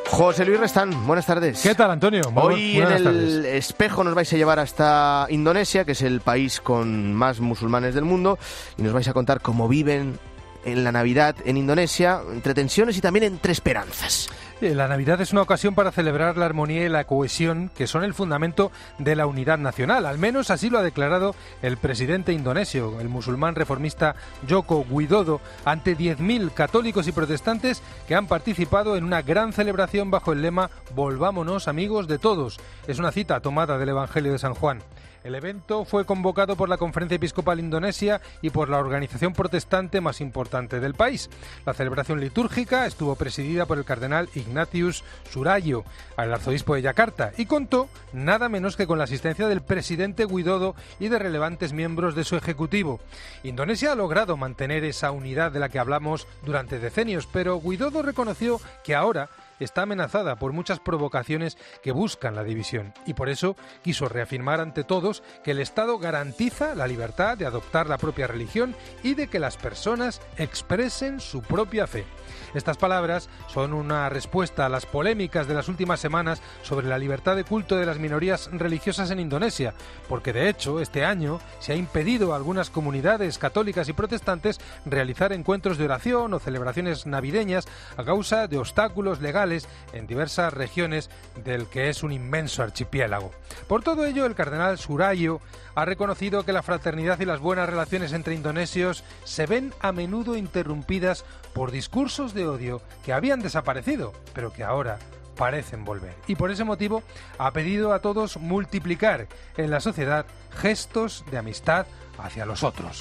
José Luis Restán, buenas tardes. ¿Qué tal, Antonio? Hoy en el espejo nos vais a llevar hasta Indonesia, que es el país con más musulmanes del mundo, y nos vais a contar cómo viven en la Navidad en Indonesia, entre tensiones y también entre esperanzas. La Navidad es una ocasión para celebrar la armonía y la cohesión, que son el fundamento de la unidad nacional. Al menos así lo ha declarado el presidente indonesio, el musulmán reformista Joko Widodo, ante 10.000 católicos y protestantes que han participado en una gran celebración bajo el lema «Volvámonos amigos de todos». Es una cita tomada del Evangelio de San Juan. El evento fue convocado por la Conferencia Episcopal Indonesia y por la organización protestante más importante del país. La celebración litúrgica estuvo presidida por el cardenal Ignatius Surayo, el arzobispo de Yakarta, y contó nada menos que con la asistencia del presidente Widodo y de relevantes miembros de su ejecutivo. Indonesia ha logrado mantener esa unidad de la que hablamos durante decenios, pero Widodo reconoció que ahora está amenazada por muchas provocaciones que buscan la división, y por eso quiso reafirmar ante todos que el Estado garantiza la libertad de adoptar la propia religión y de que las personas expresen su propia fe. Estas palabras son una respuesta a las polémicas de las últimas semanas sobre la libertad de culto de las minorías religiosas en Indonesia, porque de hecho este año se ha impedido a algunas comunidades católicas y protestantes realizar encuentros de oración o celebraciones navideñas a causa de obstáculos legales en diversas regiones del que es un inmenso archipiélago. Por todo ello, el cardenal Surayo ha reconocido que la fraternidad y las buenas relaciones entre indonesios se ven a menudo interrumpidas por discursos de odio que habían desaparecido, pero que ahora parecen volver. Y por ese motivo ha pedido a todos multiplicar en la sociedad gestos de amistad hacia los otros.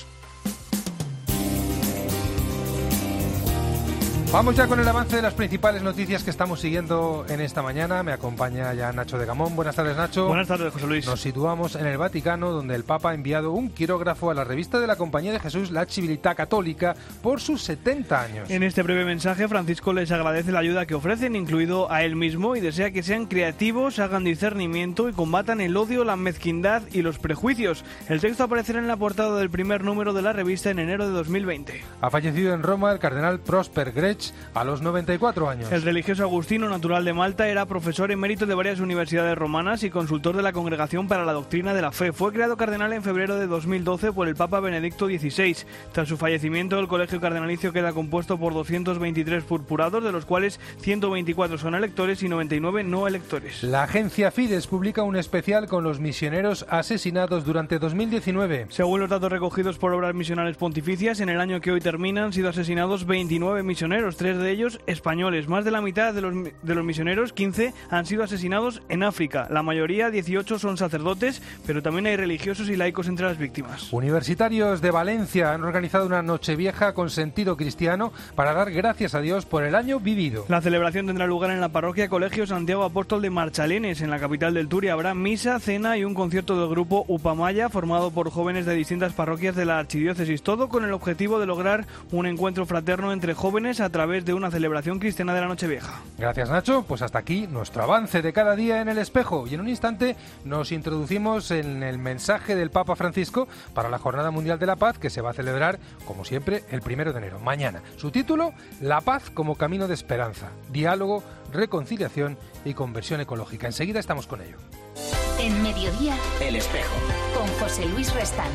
Vamos ya con el avance de las principales noticias que estamos siguiendo en esta mañana. Me acompaña ya Nacho de Gamón. Buenas tardes, Nacho. Buenas tardes, José Luis. Nos situamos en el Vaticano, donde el Papa ha enviado un quirógrafo a la revista de la Compañía de Jesús, La Civiltà Católica, por sus 70 años. En este breve mensaje, Francisco les agradece la ayuda que ofrecen, incluido a él mismo, y desea que sean creativos, hagan discernimiento y combatan el odio, la mezquindad y los prejuicios. El texto aparecerá en la portada del primer número de la revista en enero de 2020. Ha fallecido en Roma el cardenal Prosper Grech a los 94 años. El religioso agustino, natural de Malta, era profesor emérito de varias universidades romanas y consultor de la Congregación para la Doctrina de la Fe. Fue creado cardenal en febrero de 2012 por el Papa Benedicto XVI. Tras su fallecimiento, el colegio cardenalicio queda compuesto por 223 purpurados, de los cuales 124 son electores y 99 no electores. La agencia Fides publica un especial con los misioneros asesinados durante 2019. Según los datos recogidos por Obras Misionales Pontificias, en el año que hoy termina han sido asesinados 29 misioneros, 3 de ellos españoles. Más de la mitad de los misioneros, 15, han sido asesinados en África. La mayoría, 18, son sacerdotes, pero también hay religiosos y laicos entre las víctimas. Universitarios de Valencia han organizado una Nochevieja con sentido cristiano para dar gracias a Dios por el año vivido. La celebración tendrá lugar en la parroquia Colegio Santiago Apóstol de Marchalenes, en la capital del Turia. Habrá misa, cena y un concierto del grupo Upamaya, formado por jóvenes de distintas parroquias de la archidiócesis, todo con el objetivo de lograr un encuentro fraterno entre jóvenes a través de una celebración cristiana de la Nochevieja. Gracias, Nacho. Pues hasta aquí nuestro avance de cada día en el espejo, y en un instante nos introducimos en el mensaje del Papa Francisco para la Jornada Mundial de la Paz, que se va a celebrar, como siempre, el 1 de enero, mañana. Su título: La paz como camino de esperanza, diálogo, reconciliación y conversión ecológica. Enseguida estamos con ello. En Mediodía, El Espejo, con José Luis Restán.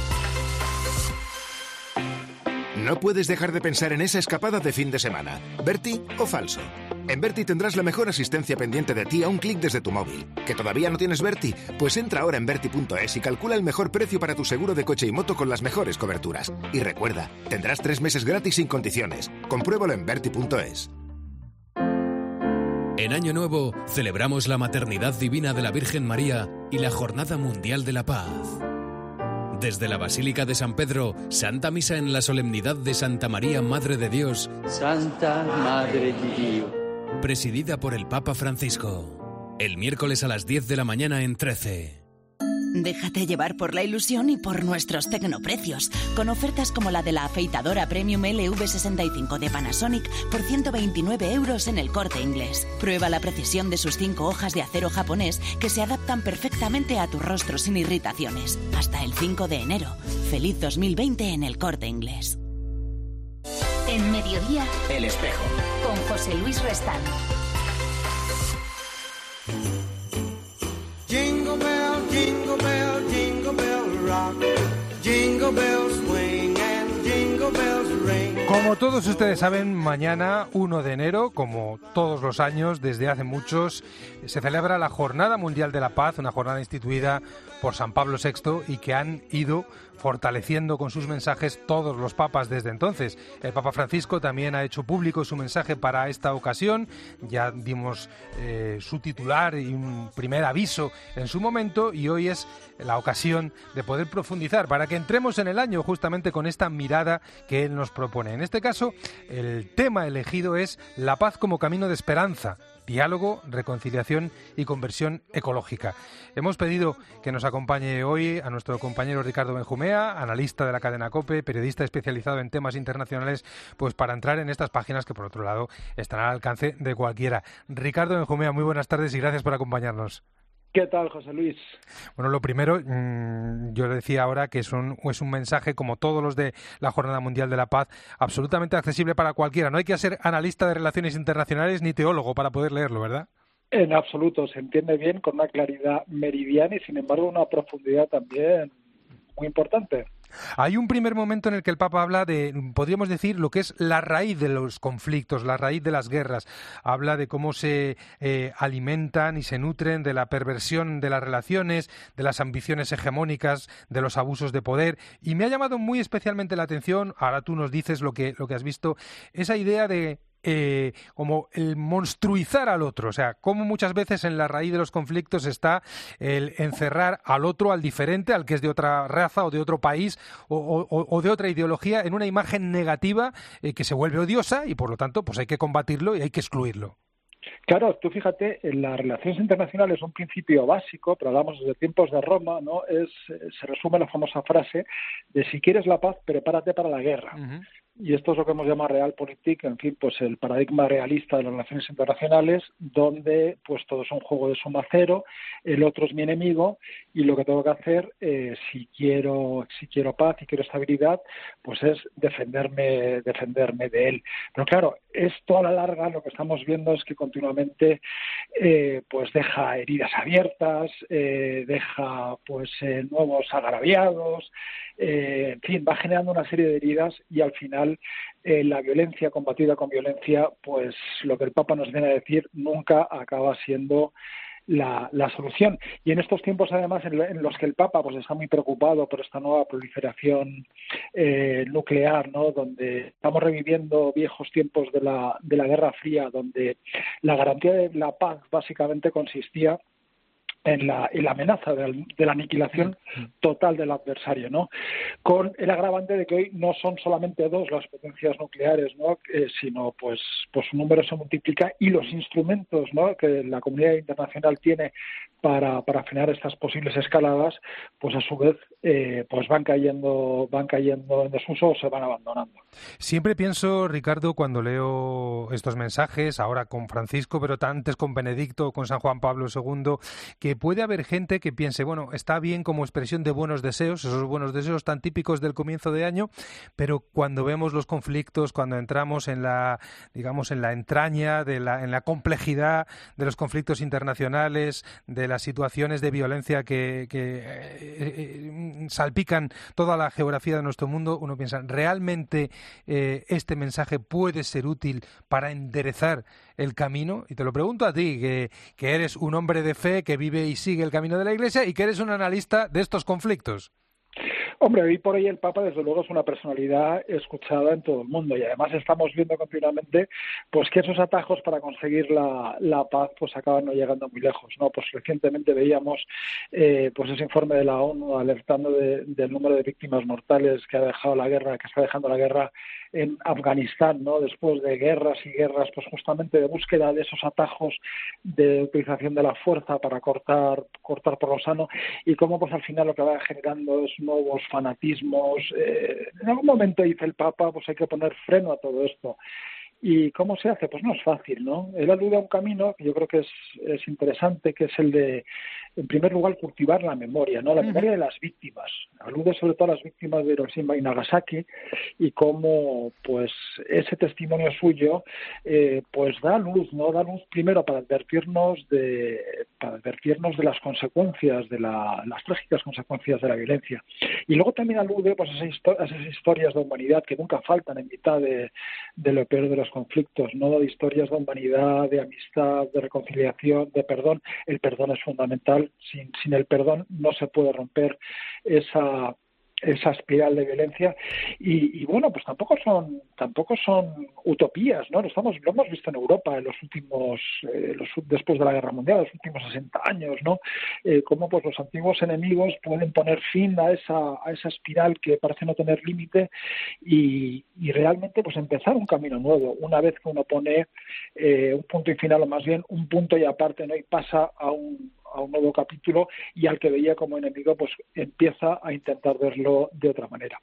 No puedes dejar de pensar en esa escapada de fin de semana. ¿Berti o falso? En Berti tendrás la mejor asistencia pendiente de ti a un clic desde tu móvil. ¿Que todavía no tienes Berti? Pues entra ahora en Berti.es y calcula el mejor precio para tu seguro de coche y moto con las mejores coberturas. Y recuerda, tendrás 3 meses gratis sin condiciones. Compruébalo en Berti.es. En Año Nuevo celebramos la maternidad divina de la Virgen María y la Jornada Mundial de la Paz. Desde la Basílica de San Pedro, Santa Misa en la solemnidad de Santa María, Madre de Dios. Santa Madre de Dios. Presidida por el Papa Francisco. El miércoles a las 10 de la mañana en 13. Déjate llevar por la ilusión y por nuestros tecnoprecios, con ofertas como la de la afeitadora Premium LV65 de Panasonic por 129 € en el Corte Inglés. Prueba la precisión de sus 5 hojas de acero japonés que se adaptan perfectamente a tu rostro sin irritaciones. Hasta el 5 de enero. Feliz 2020 en el Corte Inglés. En Mediodía, El Espejo, con José Luis Restán. Como todos ustedes saben, mañana 1 de enero, como todos los años, desde hace muchos, se celebra la Jornada Mundial de la Paz, una jornada instituida por San Pablo VI y que han ido fortaleciendo con sus mensajes todos los papas desde entonces. El Papa Francisco también ha hecho público su mensaje para esta ocasión. Ya dimos su titular y un primer aviso en su momento, y hoy es la ocasión de poder profundizar para que entremos en el año justamente con esta mirada que él nos propone. En este caso, el tema elegido es la paz como camino de esperanza, diálogo, reconciliación y conversión ecológica. Hemos pedido que nos acompañe hoy a nuestro compañero Ricardo Benjumea, analista de la cadena COPE, periodista especializado en temas internacionales, pues para entrar en estas páginas que por otro lado están al alcance de cualquiera. Ricardo Benjumea, muy buenas tardes y gracias por acompañarnos. ¿Qué tal, José Luis? Bueno, lo primero, yo le decía ahora que es un mensaje, como todos los de la Jornada Mundial de la Paz, absolutamente accesible para cualquiera. No hay que ser analista de relaciones internacionales ni teólogo para poder leerlo, ¿verdad? En absoluto, se entiende bien, con una claridad meridiana y, sin embargo, una profundidad también muy importante. Hay un primer momento en el que el Papa habla de, podríamos decir, lo que es la raíz de los conflictos, la raíz de las guerras. Habla de cómo se alimentan y se nutren de la perversión de las relaciones, de las ambiciones hegemónicas, de los abusos de poder. Y me ha llamado muy especialmente la atención, ahora tú nos dices lo que has visto, esa idea de como el monstruizar al otro, o sea, como muchas veces en la raíz de los conflictos está el encerrar al otro, al diferente, al que es de otra raza o de otro país o de otra ideología, en una imagen negativa que se vuelve odiosa y por lo tanto pues hay que combatirlo y hay que excluirlo. Claro, tú fíjate, en las relaciones internacionales un principio básico, pero hablamos desde tiempos de Roma, ¿no? Se resume la famosa frase de si quieres la paz, prepárate para la guerra. Uh-huh. Y esto es lo que hemos llamado Realpolitik, en fin, pues el paradigma realista de las relaciones internacionales, donde pues todo es un juego de suma cero, el otro es mi enemigo y lo que tengo que hacer, si quiero paz y quiero estabilidad, pues es defenderme de él. Pero claro, esto a la larga lo que estamos viendo es que continuamente pues deja heridas abiertas, deja pues nuevos agraviados, en fin, va generando una serie de heridas y al final la violencia combatida con violencia, pues lo que el Papa nos viene a decir nunca acaba siendo la solución. Y en estos tiempos, además, en los que el Papa pues está muy preocupado por esta nueva proliferación nuclear, ¿no? Donde estamos reviviendo viejos tiempos de la Guerra Fría, donde la garantía de la paz básicamente consistía en la amenaza de la aniquilación total del adversario, ¿no? Con el agravante de que hoy no son solamente dos las potencias nucleares, ¿no? Sino pues su número se multiplica y los instrumentos, ¿no? que la comunidad internacional tiene para frenar estas posibles escaladas, pues a su vez pues van cayendo en desuso o se van abandonando. Siempre pienso, Ricardo, cuando leo estos mensajes, ahora con Francisco, pero antes con Benedicto o con San Juan Pablo II, que puede haber gente que piense, bueno, está bien como expresión de buenos deseos, esos buenos deseos tan típicos del comienzo de año, pero cuando vemos los conflictos, cuando entramos en la, digamos, en la entraña, en la complejidad de los conflictos internacionales, de las situaciones de violencia que salpican toda la geografía de nuestro mundo, uno piensa, ¿realmente este mensaje puede ser útil para enderezar el camino? Y te lo pregunto a ti, que eres un hombre de fe, que vive y sigue el camino de la Iglesia y que eres un analista de estos conflictos. Hombre, hoy por hoy el Papa, desde luego, es una personalidad escuchada en todo el mundo y además estamos viendo continuamente pues que esos atajos para conseguir la paz pues acaban no llegando muy lejos, ¿no? Pues recientemente veíamos pues ese informe de la ONU alertando del número de víctimas mortales que está dejando la guerra en Afganistán, ¿no? Después de guerras y guerras, pues justamente de búsqueda de esos atajos de utilización de la fuerza para cortar por lo sano y cómo pues al final lo que va generando es nuevos fanatismos. En algún momento dice el Papa, pues hay que poner freno a todo esto. ¿Y cómo se hace? Pues no es fácil, ¿no? Él alude a un camino que yo creo que es interesante, que es el de, en primer lugar, cultivar la memoria, ¿no? La memoria de las víctimas. Alude sobre todo a las víctimas de Hiroshima y Nagasaki y cómo, pues, ese testimonio suyo, pues da luz, ¿no? Da luz primero para advertirnos de las consecuencias, de las trágicas consecuencias de la violencia. Y luego también alude, pues, a esas historias de humanidad que nunca faltan en mitad de lo peor de los conflictos, ¿no? De historias de humanidad, de amistad, de reconciliación, de perdón. El perdón es fundamental. Sin el perdón no se puede romper esa espiral de violencia y bueno, pues tampoco son utopías, ¿no? Lo hemos visto en Europa en los últimos después de la Guerra Mundial, los últimos 60 años, ¿no? Cómo pues los antiguos enemigos pueden poner fin a esa espiral que parece no tener límite y realmente pues empezar un camino nuevo una vez que uno pone un punto y final, o más bien un punto y aparte, ¿no? Y pasa a un nuevo capítulo y al que veía como enemigo pues empieza a intentar verlo de otra manera.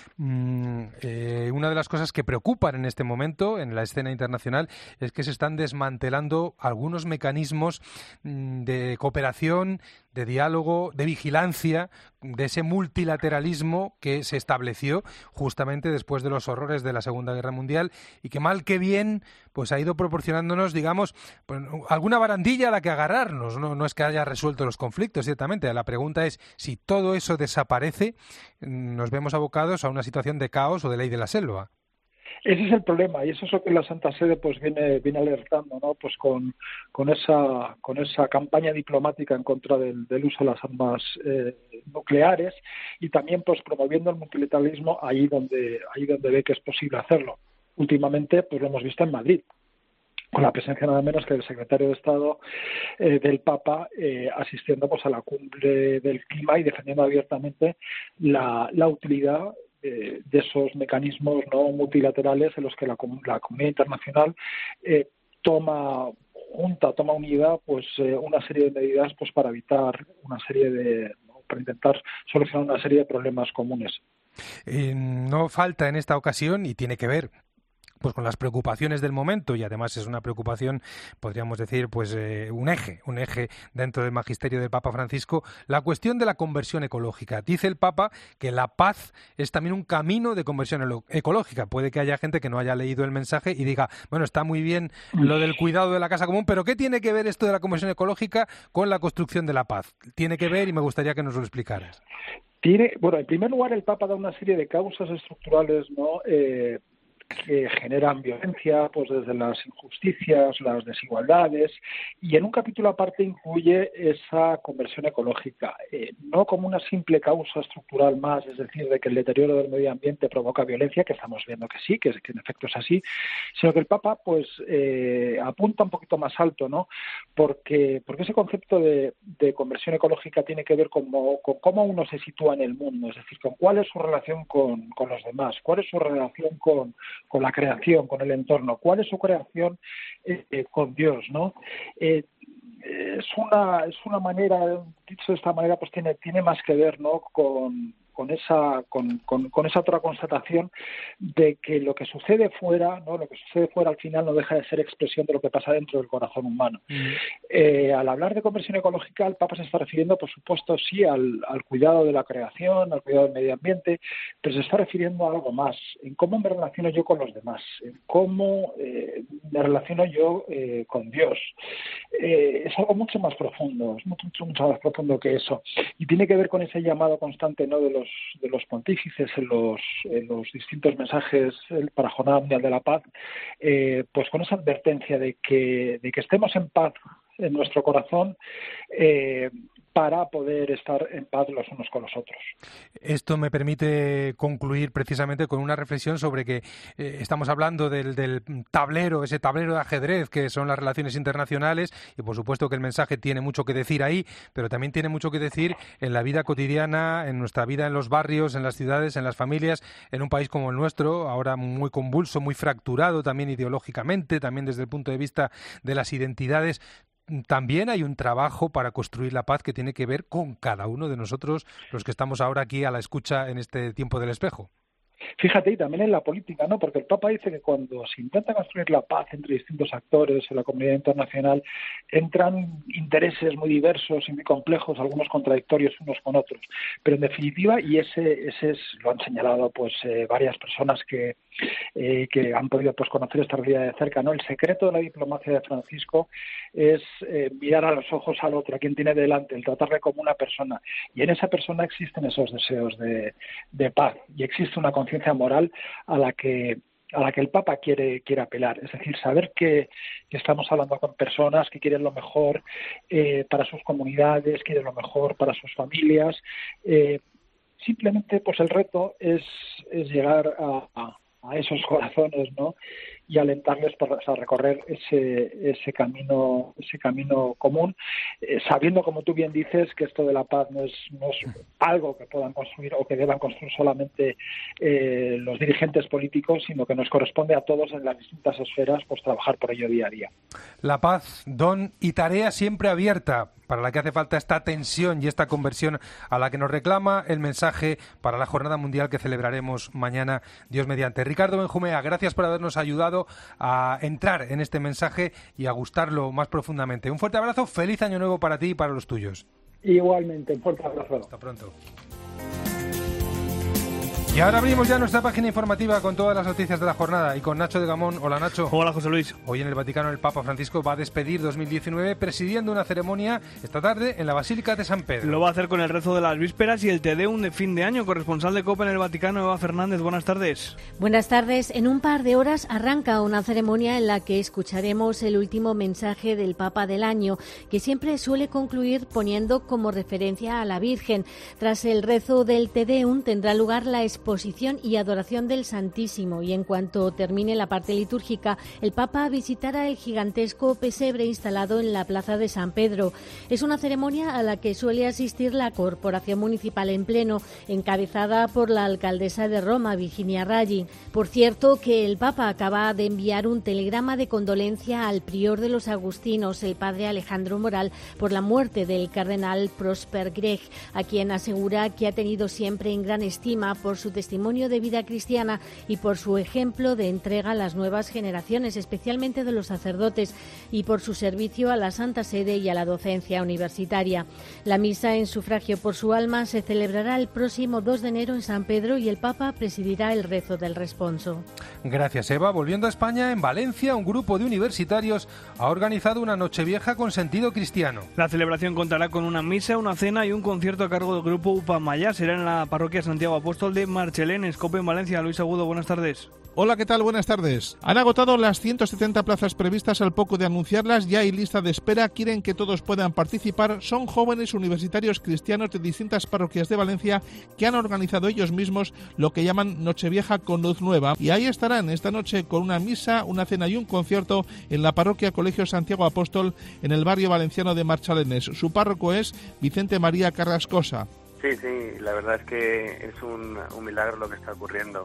Una de las cosas que preocupan en este momento en la escena internacional es que se están desmantelando algunos mecanismos de cooperación, de diálogo, de vigilancia, de ese multilateralismo que se estableció justamente después de los horrores de la Segunda Guerra Mundial y que mal que bien pues ha ido proporcionándonos, digamos, pues, alguna barandilla a la que agarrarnos. No es que haya resuelto los conflictos, ciertamente. La pregunta es, si todo eso desaparece, nos vemos abocados a una situación de caos o de ley de la selva. Ese es el problema y eso es lo que la Santa Sede pues viene alertando, ¿no? Pues con esa campaña diplomática en contra del uso de las armas nucleares y también pues promoviendo el multilateralismo ahí donde ve que es posible hacerlo. Últimamente pues lo hemos visto en Madrid, con la presencia nada menos que del secretario de Estado del Papa asistiendo pues a la cumbre del clima y defendiendo abiertamente la utilidad de esos mecanismos no multilaterales en los que la comunidad internacional toma unida pues una serie de medidas pues para evitar para intentar solucionar una serie de problemas comunes. No falta en esta ocasión, y tiene que ver pues con las preocupaciones del momento, y además es una preocupación, podríamos decir, pues un eje dentro del magisterio del Papa Francisco, la cuestión de la conversión ecológica. Dice el Papa que la paz es también un camino de conversión ecológica. Puede que haya gente que no haya leído el mensaje y diga, bueno, está muy bien lo del cuidado de la casa común, pero ¿qué tiene que ver esto de la conversión ecológica con la construcción de la paz? Tiene que ver, y me gustaría que nos lo explicaras. Bueno, en primer lugar, el Papa da una serie de causas estructurales, ¿no? Que generan violencia, pues desde las injusticias, las desigualdades, y en un capítulo aparte incluye esa conversión ecológica, no como una simple causa estructural más, es decir, de que el deterioro del medio ambiente provoca violencia, que estamos viendo que sí, que en efecto es así, sino que el Papa pues apunta un poquito más alto, ¿no? Porque ese concepto de conversión ecológica tiene que ver con cómo uno se sitúa en el mundo, es decir, con cuál es su relación con los demás, cuál es su relación con la creación, con el entorno, cuál es su creación con Dios, ¿no? Es una manera, dicho de esta manera, pues tiene más que ver, ¿no? Con esa otra constatación de que lo que sucede fuera, ¿no? Lo que sucede fuera al final no deja de ser expresión de lo que pasa dentro del corazón humano. Al hablar de conversión ecológica, el Papa se está refiriendo, por supuesto, sí al cuidado de la creación, al cuidado del medio ambiente, pero se está refiriendo a algo más, en cómo me relaciono yo con los demás, en cómo me relaciono yo con Dios. Es algo mucho más profundo, es mucho más profundo que eso, y tiene que ver con ese llamado constante, ¿no? de los pontífices en los distintos mensajes para Jornada Mundial de la Paz, pues con esa advertencia de que estemos en paz en nuestro corazón para poder estar en paz los unos con los otros. Esto me permite concluir precisamente con una reflexión sobre que estamos hablando del tablero, ese tablero de ajedrez que son las relaciones internacionales, y por supuesto que el mensaje tiene mucho que decir ahí, pero también tiene mucho que decir en la vida cotidiana, en nuestra vida en los barrios, en las ciudades, en las familias, en un país como el nuestro, ahora muy convulso, muy fracturado también ideológicamente, también desde el punto de vista de las identidades. También hay un trabajo para construir la paz que tiene que ver con cada uno de nosotros, los que estamos ahora aquí a la escucha en este tiempo del espejo. Fíjate, y también en la política, ¿no? Porque el Papa dice que cuando se intenta construir la paz entre distintos actores en la comunidad internacional, entran intereses muy diversos y muy complejos, algunos contradictorios unos con otros. Pero en definitiva, y ese es, lo han señalado pues varias personas que han podido pues conocer esta realidad de cerca, ¿no? El secreto de la diplomacia de Francisco es mirar a los ojos al otro, a quien tiene delante, el tratarle como una persona. Y en esa persona existen esos deseos de paz y existe una conciencia moral a la que el Papa quiere apelar, es decir, saber que estamos hablando con personas que quieren lo mejor para sus comunidades, quieren lo mejor para sus familias. Simplemente, pues el reto es llegar a esos corazones, ¿no? Y alentarles a recorrer ese camino común, sabiendo, como tú bien dices, que esto de la paz no es algo que puedan construir o que deban construir solamente los dirigentes políticos, sino que nos corresponde a todos en las distintas esferas pues trabajar por ello día a día. La paz, don y tarea siempre abierta, para la que hace falta esta tensión y esta conversión a la que nos reclama el mensaje para la Jornada Mundial que celebraremos mañana, Dios mediante. Ricardo Benjumea, gracias por habernos ayudado a entrar en este mensaje y a gustarlo más profundamente. Un fuerte abrazo, feliz año nuevo para ti y para los tuyos. Igualmente, un fuerte abrazo. Hasta pronto. Y ahora abrimos ya nuestra página informativa con todas las noticias de la jornada y con Nacho de Gamón. Hola, Nacho. Hola, José Luis. Hoy en el Vaticano el Papa Francisco va a despedir 2019 presidiendo una ceremonia esta tarde en la Basílica de San Pedro. Lo va a hacer con el rezo de las vísperas y el Te Deum de fin de año. Corresponsal de COPE en el Vaticano, Eva Fernández, buenas tardes. Buenas tardes. En un par de horas arranca una ceremonia en la que escucharemos el último mensaje del Papa del año, que siempre suele concluir poniendo como referencia a la Virgen. Tras el rezo del Te Deum tendrá lugar la exposición y adoración del Santísimo, y en cuanto termine la parte litúrgica, el Papa visitará el gigantesco pesebre instalado en la plaza de San Pedro. Es una ceremonia a la que suele asistir la Corporación Municipal en pleno, encabezada por la alcaldesa de Roma, Virginia Raggi. Por cierto, que el Papa acaba de enviar un telegrama de condolencia al prior de los agustinos, el padre Alejandro Moral, por la muerte del cardenal Prosper Grech, a quien asegura que ha tenido siempre en gran estima por su testimonio de vida cristiana y por su ejemplo de entrega a las nuevas generaciones, especialmente de los sacerdotes, y por su servicio a la Santa Sede y a la docencia universitaria. La misa en sufragio por su alma se celebrará el próximo 2 de enero en San Pedro y el Papa presidirá el rezo del responso. Gracias, Eva. Volviendo a España, en Valencia, un grupo de universitarios ha organizado una Nochevieja con sentido cristiano. La celebración contará con una misa, una cena y un concierto a cargo del grupo Upamaya. Será en la parroquia Santiago Apóstol de Marchelén, COPE en Valencia. Luis Agudo, buenas tardes. Hola, ¿qué tal? Buenas tardes. Han agotado las 170 plazas previstas al poco de anunciarlas. Ya hay lista de espera. Quieren que todos puedan participar. Son jóvenes universitarios cristianos de distintas parroquias de Valencia que han organizado ellos mismos lo que llaman Nochevieja con luz nueva. Y ahí estarán esta noche con una misa, una cena y un concierto en la parroquia Colegio Santiago Apóstol en el barrio valenciano de Marchalenes. Su párroco es Vicente María Carrascosa. Sí, la verdad es que es un milagro lo que está ocurriendo,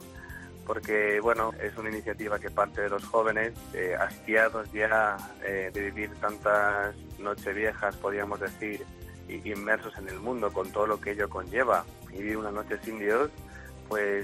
porque bueno, es una iniciativa que parte de los jóvenes hastiados ya de vivir tantas nocheviejas, podríamos decir, inmersos en el mundo con todo lo que ello conlleva, y vivir una noche sin Dios, pues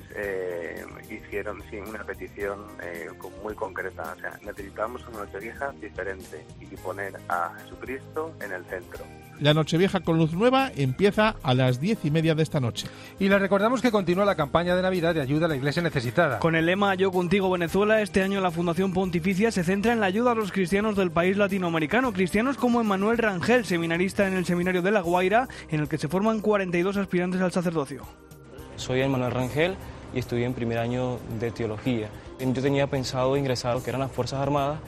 hicieron una petición muy concreta. O sea, necesitamos una Nochevieja diferente y poner a Jesucristo en el centro. La Nochevieja con luz nueva empieza a las 10:30 de esta noche. Y les recordamos que continúa la campaña de Navidad de ayuda a la Iglesia necesitada. Con el lema Yo contigo Venezuela, este año la Fundación Pontificia se centra en la ayuda a los cristianos del país latinoamericano. Cristianos como Emmanuel Rangel, seminarista en el Seminario de La Guaira, en el que se forman 42 aspirantes al sacerdocio. Soy Emmanuel Rangel y estudié en primer año de teología. Yo tenía pensado ingresar a lo que eran las Fuerzas Armadas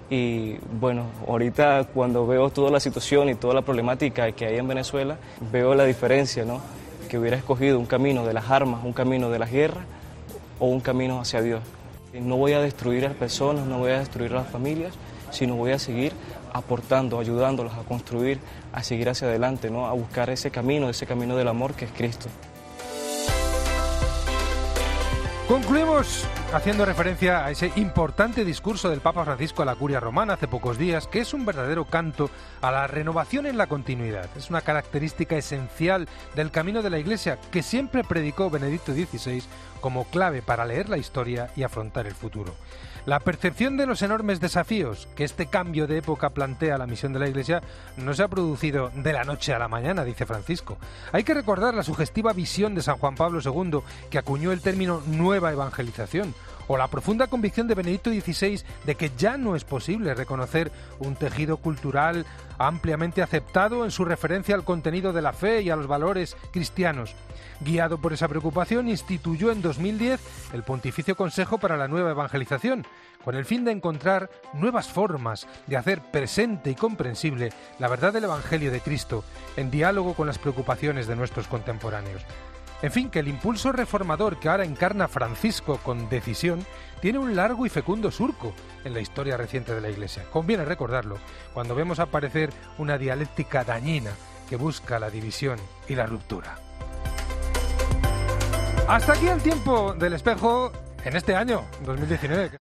y bueno, ahorita cuando veo toda la situación y toda la problemática que hay en Venezuela, veo la diferencia, ¿no? Que hubiera escogido un camino de las armas, un camino de las guerras o un camino hacia Dios. No voy a destruir a las personas, no voy a destruir a las familias, sino voy a seguir aportando, ayudándolos a construir, a seguir hacia adelante, ¿no? A buscar ese camino del amor que es Cristo. Concluimos haciendo referencia a ese importante discurso del Papa Francisco a la Curia Romana hace pocos días, que es un verdadero canto a la renovación en la continuidad. Es una característica esencial del camino de la Iglesia que siempre predicó Benedicto XVI como clave para leer la historia y afrontar el futuro. La percepción de los enormes desafíos que este cambio de época plantea la misión de la Iglesia no se ha producido de la noche a la mañana, dice Francisco. Hay que recordar la sugestiva visión de San Juan Pablo II, que acuñó el término nueva evangelización, o la profunda convicción de Benedicto XVI de que ya no es posible reconocer un tejido cultural ampliamente aceptado en su referencia al contenido de la fe y a los valores cristianos. Guiado por esa preocupación, instituyó en 2010 el Pontificio Consejo para la Nueva Evangelización, con el fin de encontrar nuevas formas de hacer presente y comprensible la verdad del Evangelio de Cristo, en diálogo con las preocupaciones de nuestros contemporáneos. En fin, que el impulso reformador que ahora encarna Francisco con decisión tiene un largo y fecundo surco en la historia reciente de la Iglesia. Conviene recordarlo cuando vemos aparecer una dialéctica dañina que busca la división y la ruptura. Hasta aquí el tiempo del espejo en este año, 2019.